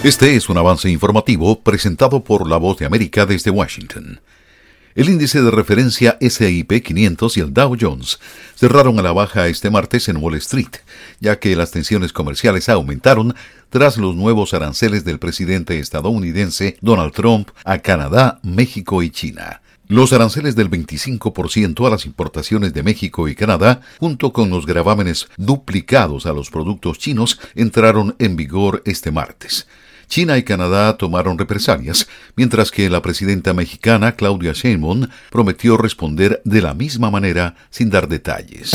Este es un avance informativo presentado por La Voz de América desde Washington. El índice de referencia S&P 500 y el Dow Jones cerraron a la baja este martes en Wall Street, ya que las tensiones comerciales aumentaron tras los nuevos aranceles del presidente estadounidense Donald Trump a Canadá, México y China. Los aranceles del 25% a las importaciones de México y Canadá, junto con los gravámenes duplicados a los productos chinos, entraron en vigor este martes. China y Canadá tomaron represalias, mientras que la presidenta mexicana Claudia Sheinbaum prometió responder de la misma manera sin dar detalles.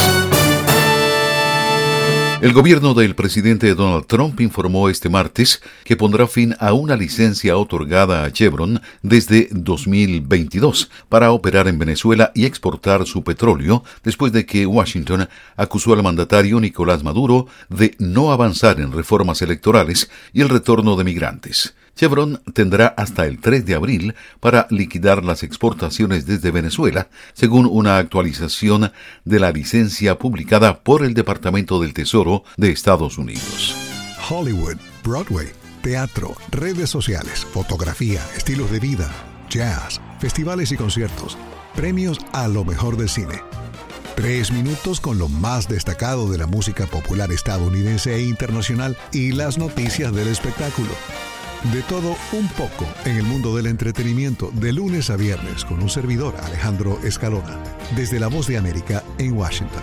El gobierno del presidente Donald Trump informó este martes que pondrá fin a una licencia otorgada a Chevron desde 2022 para operar en Venezuela y exportar su petróleo después de que Washington acusó al mandatario Nicolás Maduro de no avanzar en reformas electorales y el retorno de migrantes. Chevron tendrá hasta el 3 de abril para liquidar las exportaciones desde Venezuela, según una actualización de la licencia publicada por el Departamento del Tesoro de Estados Unidos. Hollywood, Broadway, teatro, redes sociales, fotografía, estilos de vida, jazz, festivales y conciertos, premios a lo mejor del cine. 3 minutos con lo más destacado de la música popular estadounidense e internacional y las noticias del espectáculo. De todo un poco en el mundo del entretenimiento, de lunes a viernes, con un servidor, Alejandro Escalona, desde La Voz de América en Washington.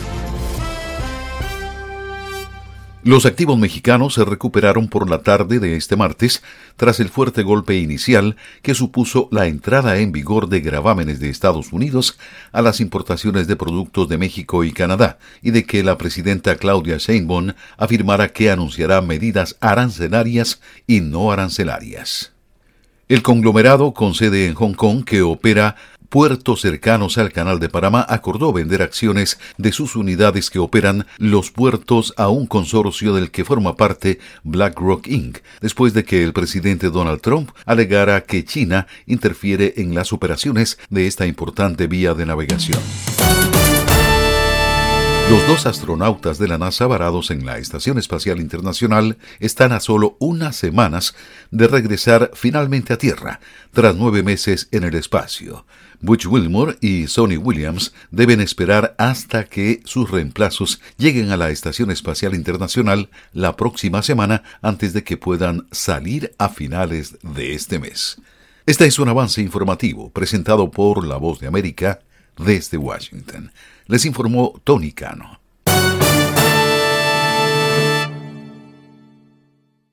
Los activos mexicanos se recuperaron por la tarde de este martes tras el fuerte golpe inicial que supuso la entrada en vigor de gravámenes de Estados Unidos a las importaciones de productos de México y Canadá, y de que la presidenta Claudia Sheinbaum afirmara que anunciará medidas arancelarias y no arancelarias. El conglomerado con sede en Hong Kong, que opera puertos cercanos al Canal de Panamá, acordó vender acciones de sus unidades que operan los puertos a un consorcio del que forma parte BlackRock Inc., después de que el presidente Donald Trump alegara que China interfiere en las operaciones de esta importante vía de navegación. Los 2 astronautas de la NASA varados en la Estación Espacial Internacional están a solo unas semanas de regresar finalmente a Tierra, tras 9 meses en el espacio. Butch Wilmore y Suni Williams deben esperar hasta que sus reemplazos lleguen a la Estación Espacial Internacional la próxima semana antes de que puedan salir a finales de este mes. Este es un avance informativo presentado por La Voz de América desde Washington. Les informó Tony Cano.